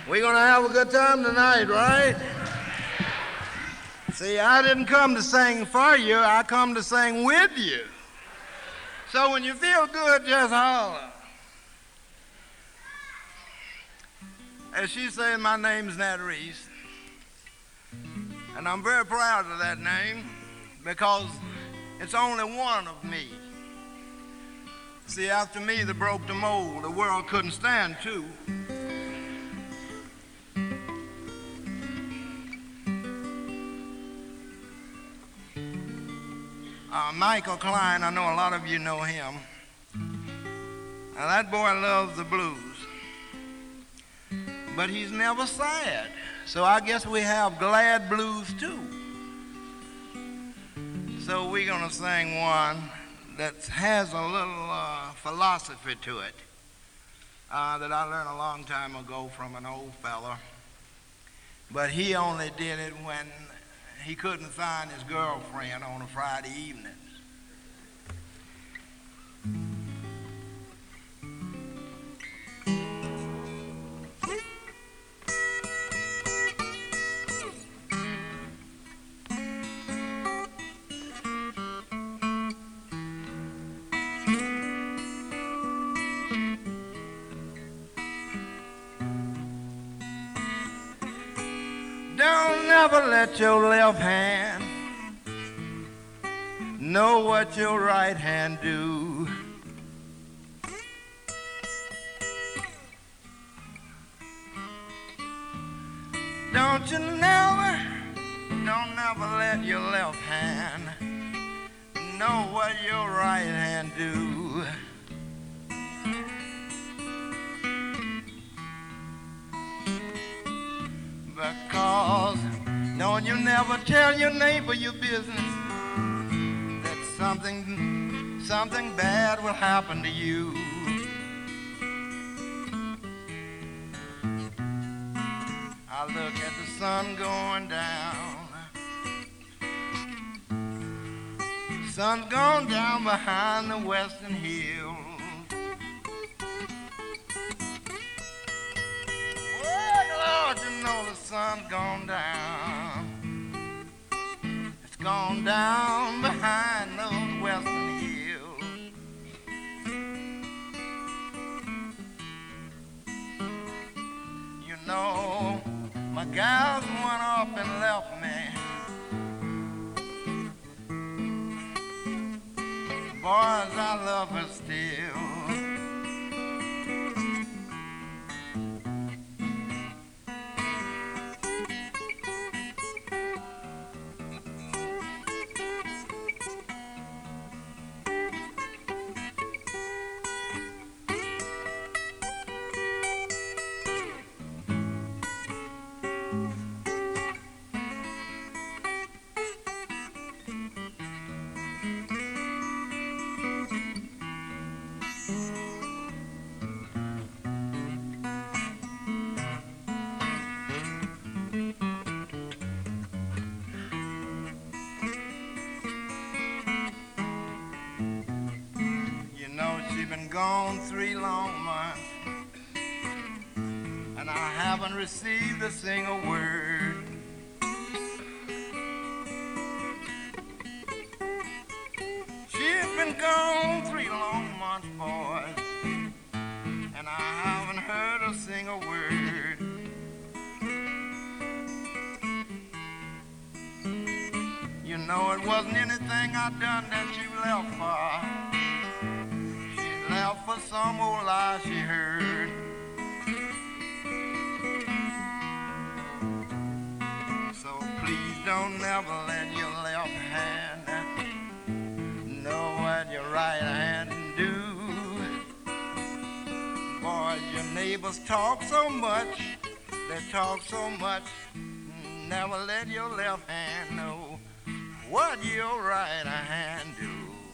We're going to have a good time tonight, right? See, I didn't come to sing for you. I come to sing with you. So when you feel good, just holler. As she said, my name's Nat Reese. And I'm very proud of that name because it's only one of me. See, after me that broke the mold, the world couldn't stand two. Michael Klein, I know a lot of you know him. Now that boy loves the blues. But he's never sad. So I guess we have glad blues too. So we're going to sing one that has a little philosophy to it that I learned a long time ago from an old fella. But he only did it when he couldn't find his girlfriend on a Friday evening. Don't never let your left hand know what your right hand do. Don't never let your left hand know what your right hand do. Because don't you never tell your neighbor your business that something bad will happen to you. I look at the sun going down. Sun's gone down behind the western hills. Lord, you know the sun's gone down. It's gone down behind those western hills. You know, my gal's went up and left me. Boys, I love her still. Gone 3 long months, and I haven't received a single word. She's been gone 3 long months, boys, and I haven't heard a single word. You know it wasn't anything I'd done that you left for. Left for some old lie she heard. So please don't never let your left hand know what your right hand do. Boys, your neighbors talk so much, they talk so much. Never let your left hand know what your right hand do.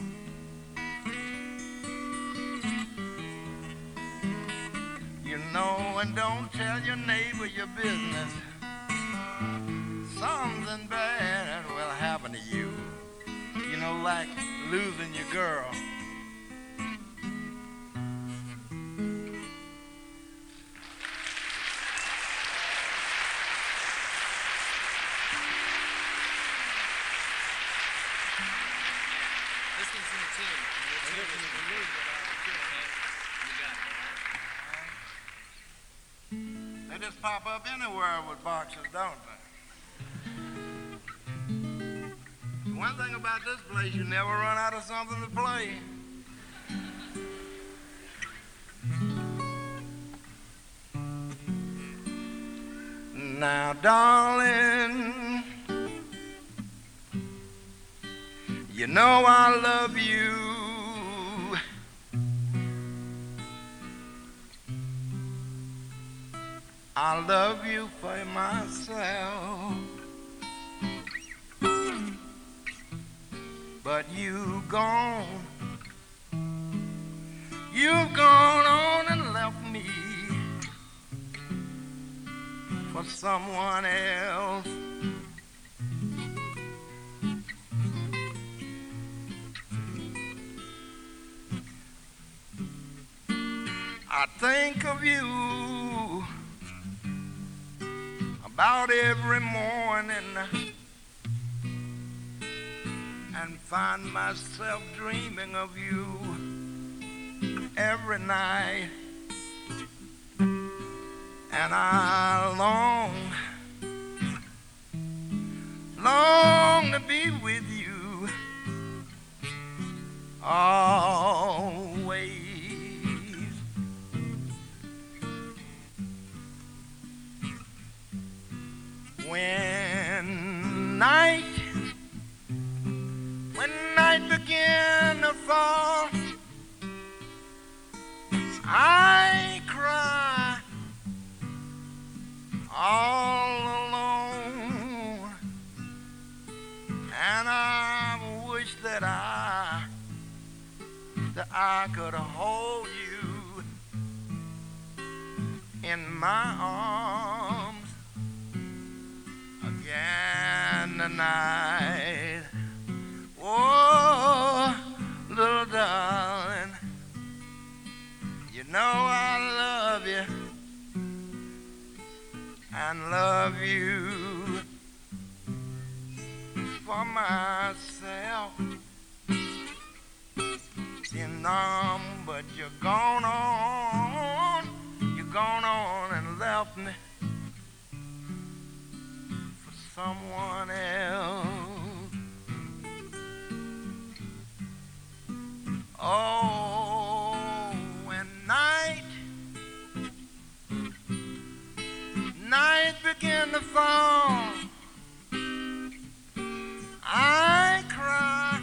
You know, and don't tell your neighbor your business. Something bad will happen to you. You know, like losing your girl. They just pop up anywhere with boxes, don't they? One thing about this place, you never run out of something to play. Now, darling, you know I love you. I love you for myself. But you've gone on and left me for someone else. I think of you about every morning and find myself dreaming of you every night. And I long to be with you always. When night began to fall, I cry all alone, and I wish that I could hold you in my arms again tonight. Oh, little darling, you know I love you and love you for myself. You know, but you're gone on and left me for someone else. Oh, when night began to fall, I cry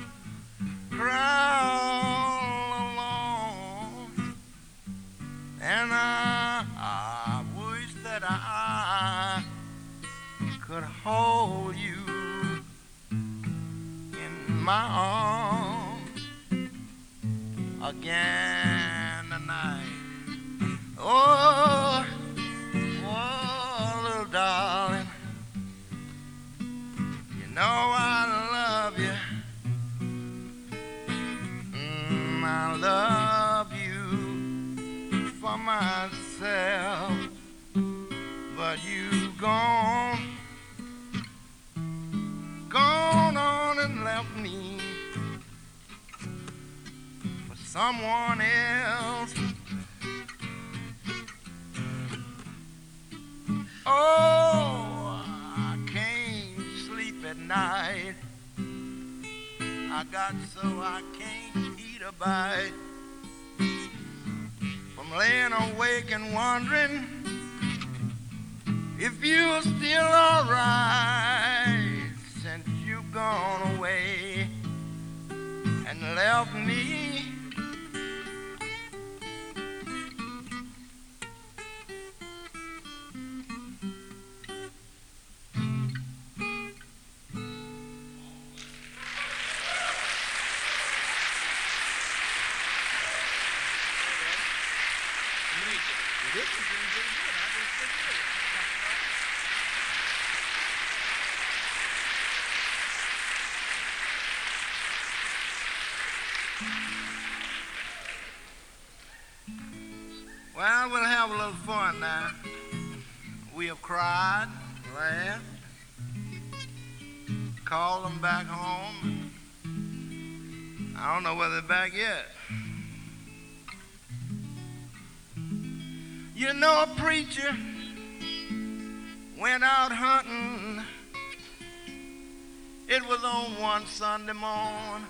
all alone, and I wish that I could hold you in my arms again tonight. Oh, little darling, you know I love you. I love you for myself, but you've gone on and left me for someone else. Oh, I can't sleep at night. I got so I can't eat a bite from laying awake and wondering if you're still alright since you've gone away and left me. Well, we'll have a little fun now. We have cried, laughed, called them back home. I don't know whether they're back yet. You know, a preacher went out hunting. It was on one Sunday morning.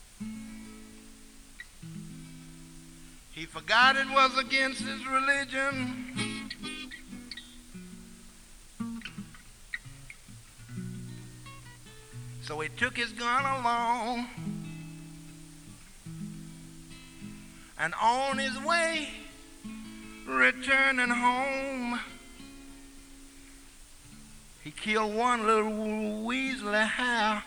He forgot it was against his religion. So he took his gun along, and on his way returning home, he killed one little weaselly hare.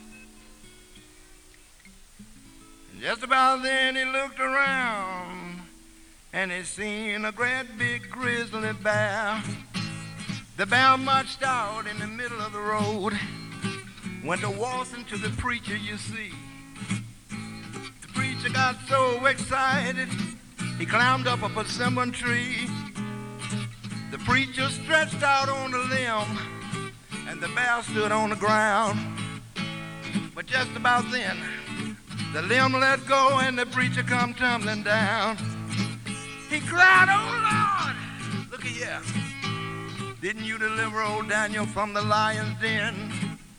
And just about then he looked around, and he seen a great big grizzly bear. The bear marched out in the middle of the road, went to waltzing to the preacher, you see. The preacher got so excited, he climbed up a persimmon tree. The preacher stretched out on the limb, and the bear stood on the ground. But just about then, the limb let go, and the preacher come tumbling down. He cried, "Oh, Lord, look here. Didn't you deliver old Daniel from the lion's den?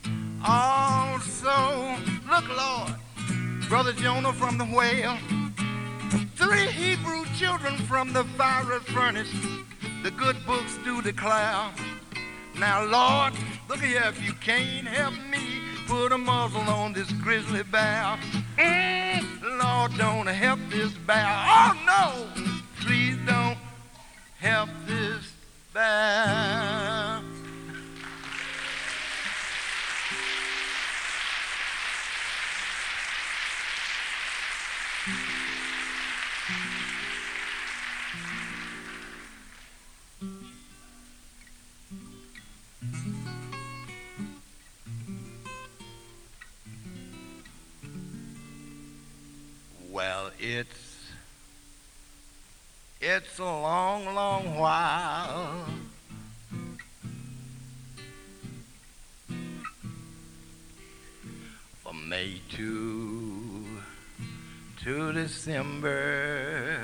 Also, look, Lord, Brother Jonah from the whale, 3 Hebrew children from the fiery furnace. The good books do declare. Now, Lord, look here, if you can't help me, put a muzzle on this grizzly bear. Lord, don't help this bear. Oh, no, please don't help this bear." Well, it's a long, long while from May to December.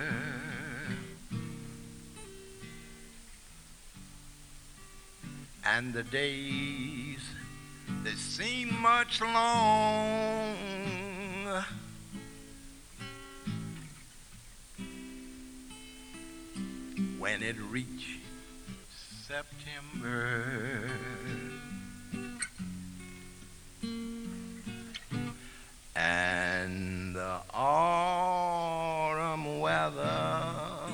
And the days, they seem much long. When it reached September, and the autumn weather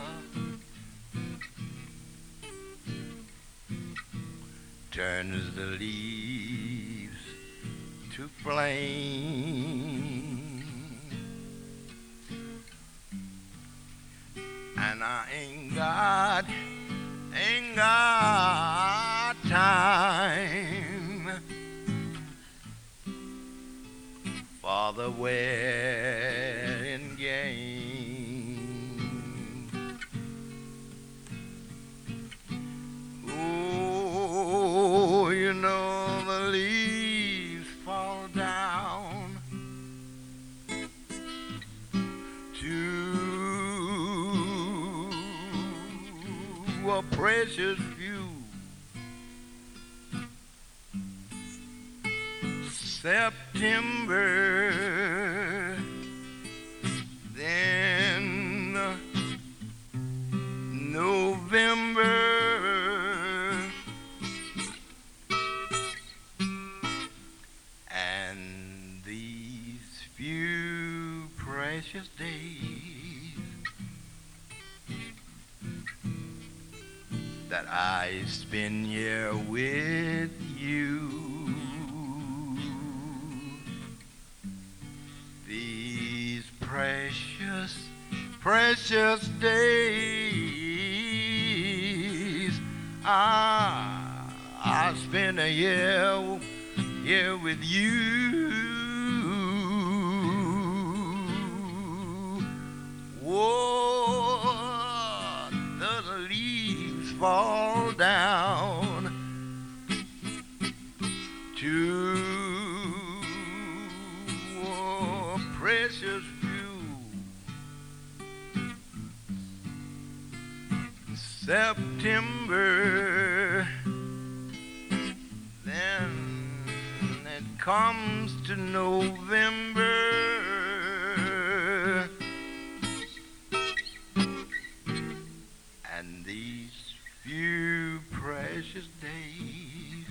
turns the leaves to flame, and I ain't got time for the wedding game. Oh, you know the leaves fall down to a precious few. September, then November, and these few precious days that I spend here with you. These precious days I spend a year with you. Whoa, the leaves fall down to a precious few. September, then it comes to November, and these few precious days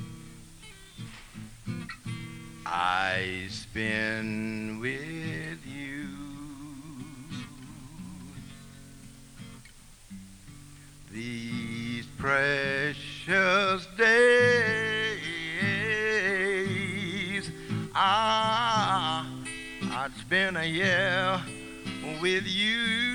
I spend with you. These precious days, I'd spend a year with you.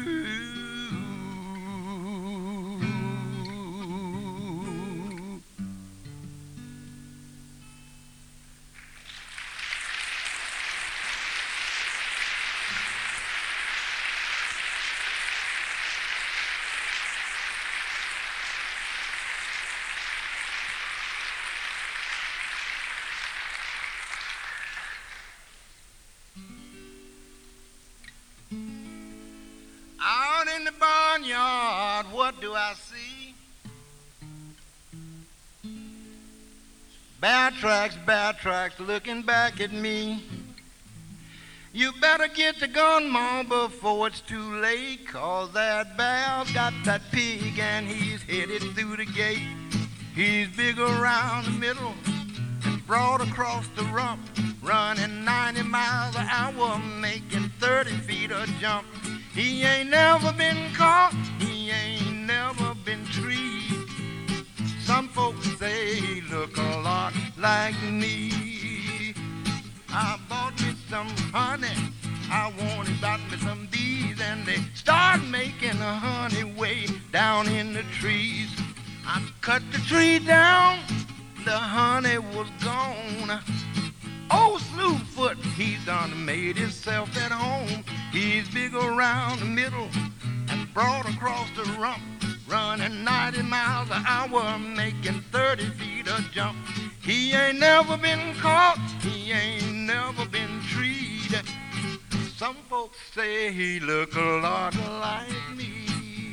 Out in the barnyard, what do I see? Bear tracks looking back at me. You better get the gun, Mom, before it's too late, 'cause that bear's got that pig and he's headed through the gate. He's big around the middle and broad across the rump, running 90 miles an hour, making 30 feet a jump. He ain't never been caught, he ain't never been treed. Some folks say he look a lot like me. I bought me some honey, I wanted got me some bees, and they start making a honey way down in the trees. I cut the tree down, the honey was gone. Old Slewfoot, he's done made himself at home. He's big around the middle and broad across the rump, running 90 miles an hour, making 30 feet a jump. He ain't never been caught, he ain't never been treed. Some folks say he look a lot like me.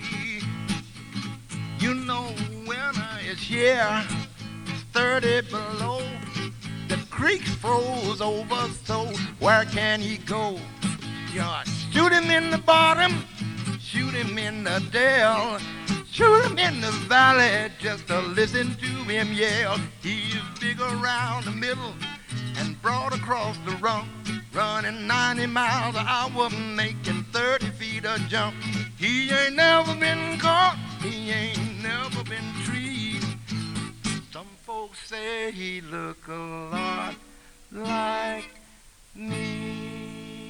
You know winter is here, it's 30 below. The creek froze over, so where can he go? You shoot him in the bottom, shoot him in the dale, shoot him in the valley just to listen to him yell. He's big around the middle and broad across the rump, running 90 miles an hour, making 30 feet a jump. He ain't never been caught, he ain't never been treed. Some folks say he look a lot like me.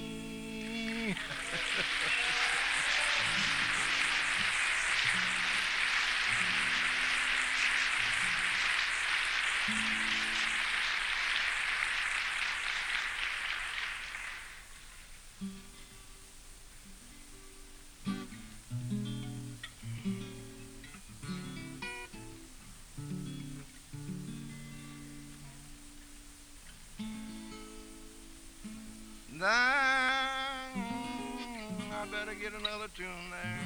I better get another tune there.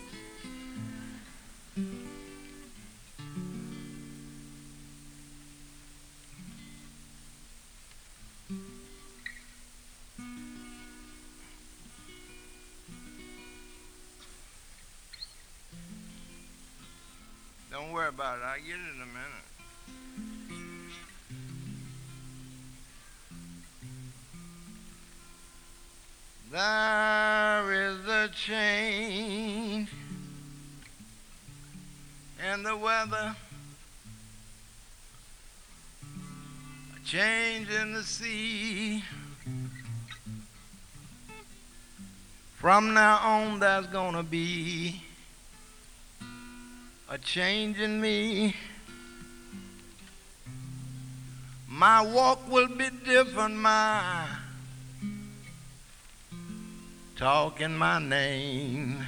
Don't worry about it. I'll get it in a minute. There is a change in the weather, a change in the sea. From now on there's gonna be a change in me. My walk will be different, my talking my name,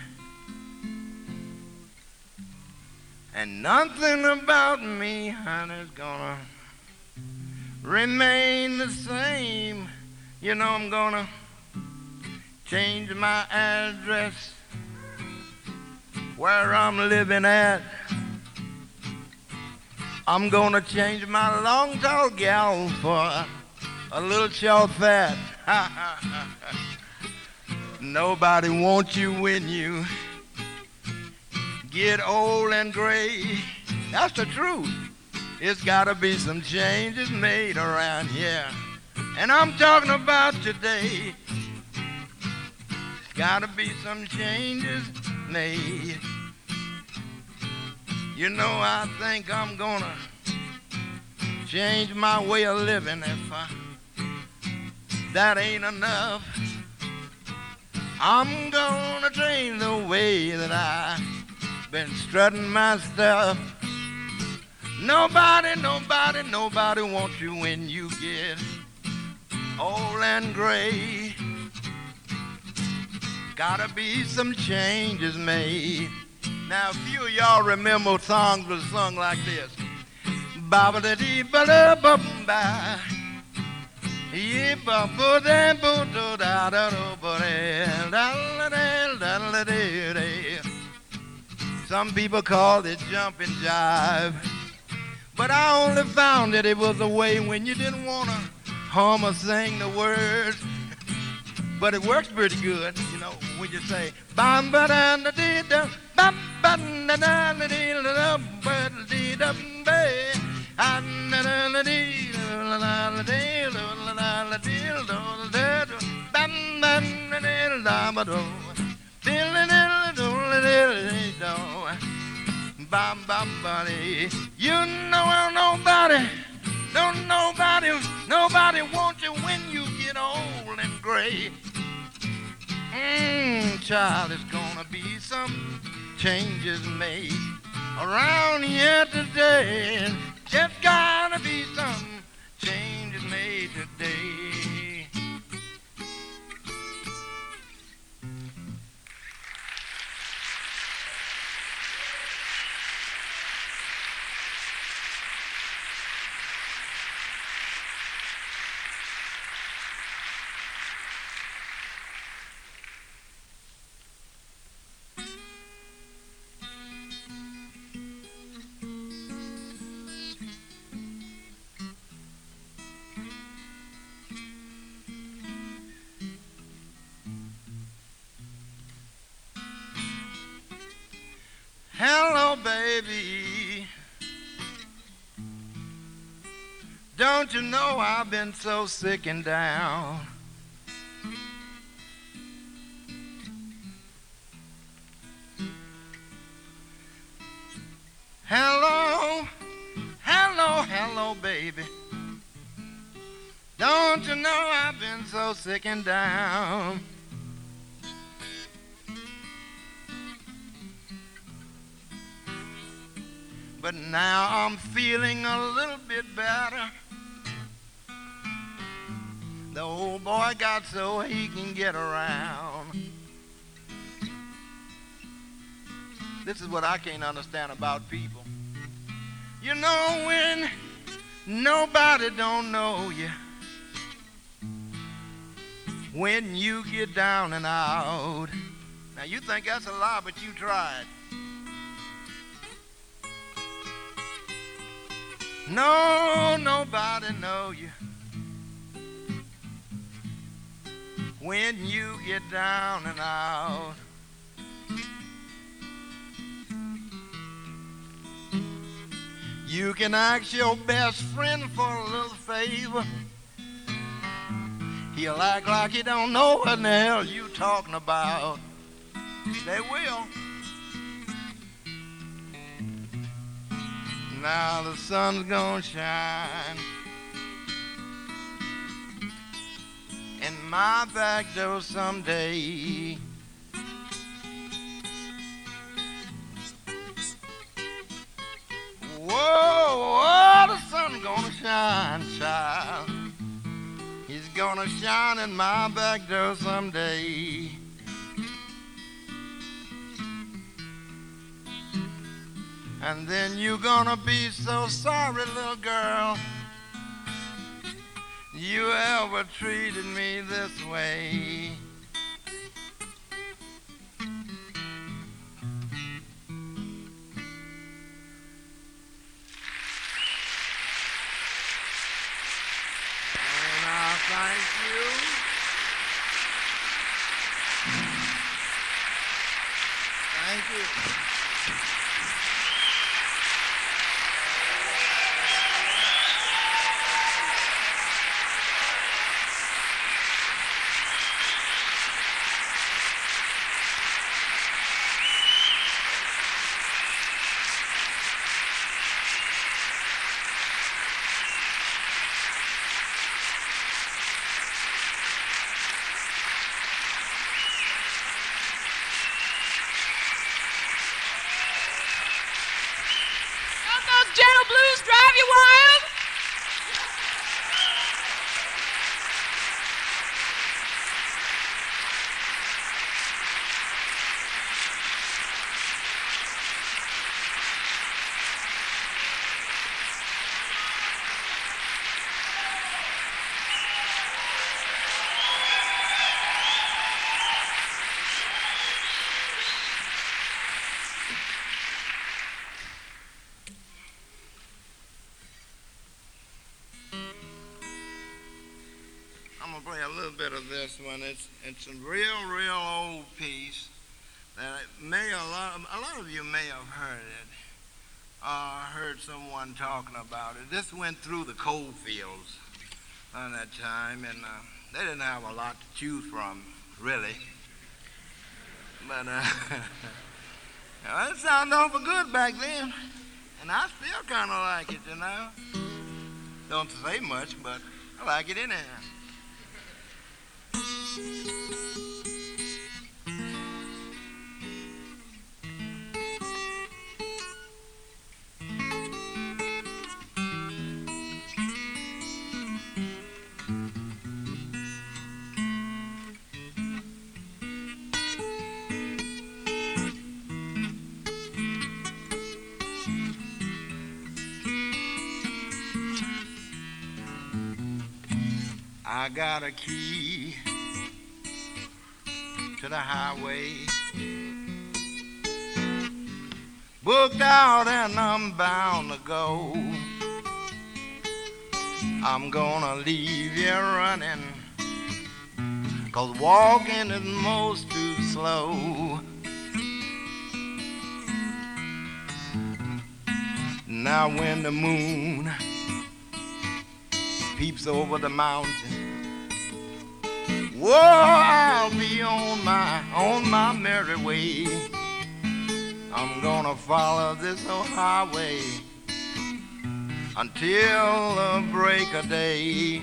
and nothing about me, honey's gonna remain the same. You know I'm gonna change my address, where I'm living at. I'm gonna change my long tall gal for a little short fat. Nobody wants you when you get old and gray. That's the truth. It's gotta be some changes made around here. And I'm talking about today. Gotta be some changes made. You know, I think I'm gonna change my way of living. If that ain't enough, I'm gonna change the way that I've been strutting my stuff. Nobody wants you when you get old and gray. Gotta be some changes made. Now, a few of y'all remember songs that was sung like this. Ba-ba-da-dee-ba-da-bum-ba. Some people call it jumping jive, but I only found that it was a way when you didn't want to hum or sing the words. But it works pretty good, you know, when you say bam ba da da dee da bam ba da da da dee da ba dee da ba an da da dee la la la dee la la la dee la da bam bam da dee da ba do dee la la do la dee do bam bam ba dee. You know nobody wants you when you get old and gray. Child, there's gonna be some changes made around here today. Just gotta be some changes made today. Hello, baby. Don't you know I've been so sick and down? Hello, baby. Don't you know I've been so sick and down? But now I'm feeling a little bit better. The old boy got so he can get around. This is what I can't understand about people. You know, when nobody don't know you, when you get down and out. Now you think that's a lie, but you tried. No, nobody know you when you get down and out. You can ask your best friend for a little favor. He'll act like he don't know what in the hell you talking about. They will. Now the sun's gonna shine in my back door someday. Whoa, the sun's gonna shine, child. He's gonna shine in my back door someday. And then you're gonna be so sorry, little girl, you ever treated me this way. Thank you. Thank you. Don't those gentle blues drive you wild? I'm gonna play a little bit of this one. It's a real old piece that a lot of you may have heard it. Heard someone talking about it. This went through the coal fields on that time, and they didn't have a lot to choose from, really. But it sounded awful good back then, and I still kind of like it, you know. Don't say much, but I like it anyhow. I got a key to the highway, booked out and I'm bound to go. I'm gonna leave you running, 'cause walking is most too slow. Now when the moon peeps over the mountain, whoa, I'll be on my merry way. I'm gonna follow this old highway until the break of day.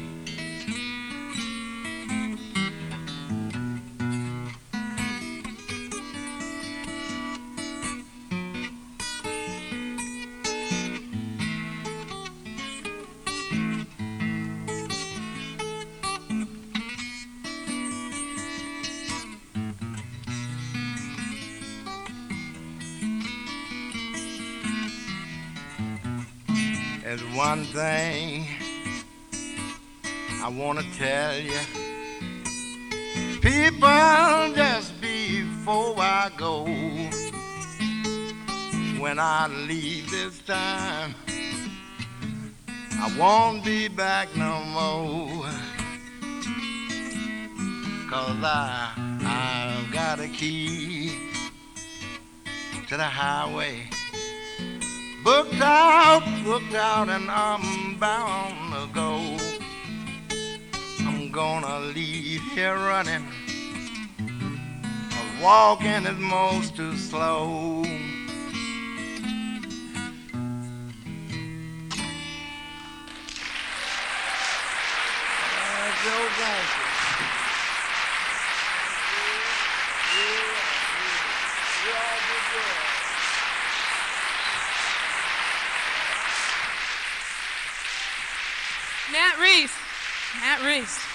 There's one thing I want to tell you, people, just before I go. When I leave this time, I won't be back no more, 'cause I've got a key to the highway, booked out, and I'm bound to go. I'm gonna leave here running, 'cause walking is most too slow. Joe, thank you. You all did good. Nat Reese. Nat Reese.